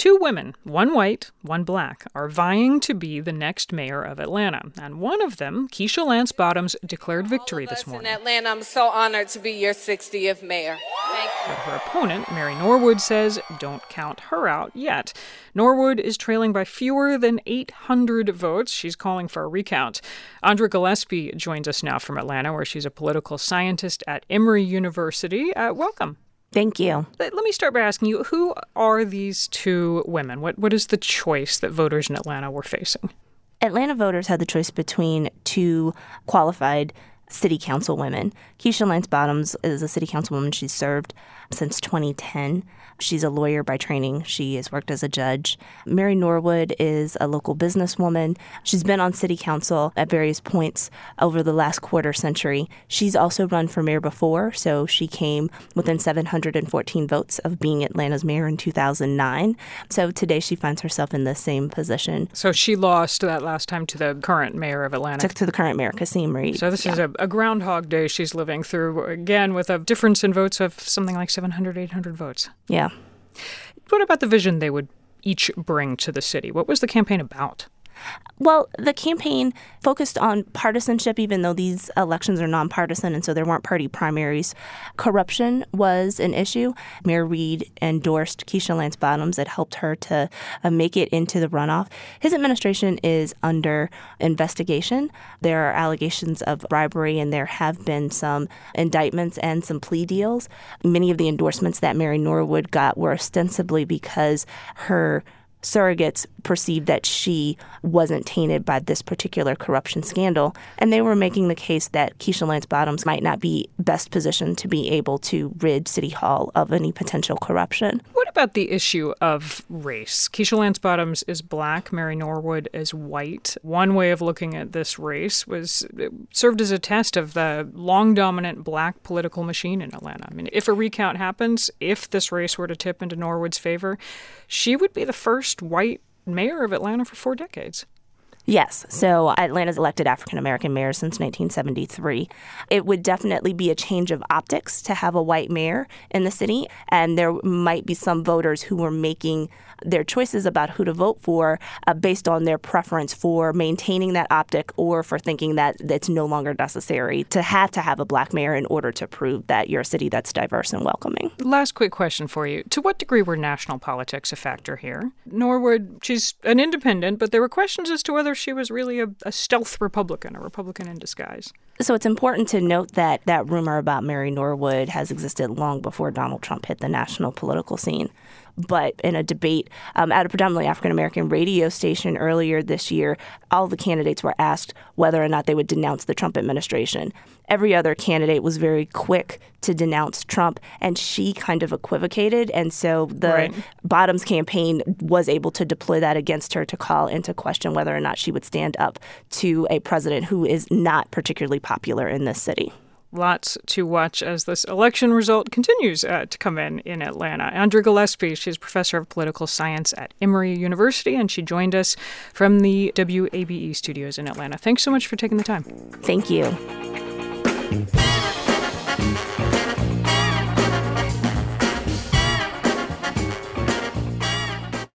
Two women, one white, one black, are vying to be the next mayor of Atlanta. And one of them, Keisha Lance Bottoms, declared victory this morning. In Atlanta, I'm so honored to be your 60th mayor. Thank you. But her opponent, Mary Norwood, says don't count her out yet. Norwood is trailing by fewer than 800 votes. She's calling for a recount. Andra Gillespie joins us now from Atlanta, where she's a political scientist at Emory University. Welcome. Thank you. Let me start by asking you, who are these two women? What is the choice that voters in Atlanta were facing? Atlanta voters had the choice between two qualified city council women. Keisha Lance Bottoms is a city councilwoman. She's served since 2010. She's a lawyer by training. She has worked as a judge. Mary Norwood is a local businesswoman. She's been on city council at various points over the last quarter century. She's also run for mayor before, so she came within 714 votes of being Atlanta's mayor in 2009. So today she finds herself in the same position. So she lost that last time to the current mayor of Atlanta. To the current mayor, Kasim Reed. So this is a Groundhog Day she's living through, again, with a difference in votes of something like 700, 800 votes. Yeah. What about the vision they would each bring to the city? What was the campaign about? Well, the campaign focused on partisanship, even though these elections are nonpartisan, and so there weren't party primaries. Corruption was an issue. Mayor Reed endorsed Keisha Lance Bottoms. It helped her to make it into the runoff. His administration is under investigation. There are allegations of bribery, and there have been some indictments and some plea deals. Many of the endorsements that Mary Norwood got were ostensibly because her surrogates perceived that she wasn't tainted by this particular corruption scandal, and they were making the case that Keisha Lance Bottoms might not be best positioned to be able to rid City Hall of any potential corruption. What about the issue of race? Keisha Lance Bottoms is black, Mary Norwood is white. One way of looking at this race served as a test of the long dominant black political machine in Atlanta. I mean, if a recount happens, if this race were to tip into Norwood's favor, she would be the first white mayor of Atlanta for 4 decades. Yes. So Atlanta's elected African-American mayor since 1973. It would definitely be a change of optics to have a white mayor in the city. And there might be some voters who were making their choices about who to vote for based on their preference for maintaining that optic or for thinking that it's no longer necessary to have a black mayor in order to prove that you're a city that's diverse and welcoming. Last quick question for you. To what degree were national politics a factor here? Norwood, she's an independent, but there were questions as to whether she was really a stealth Republican, a Republican in disguise. So it's important to note that that rumor about Mary Norwood has existed long before Donald Trump hit the national political scene. But in a debate at a predominantly African-American radio station earlier this year, all the candidates were asked whether or not they would denounce the Trump administration. Every other candidate was very quick to denounce Trump, and she kind of equivocated. And so the Bottoms campaign was able to deploy that against her to call into question whether or not she would stand up to a president who is not particularly popular in this city. Lots to watch as this election result continues to come in Atlanta. Andra Gillespie, she's professor of political science at Emory University, and she joined us from the WABE studios in Atlanta. Thanks so much for taking the time. Thank you.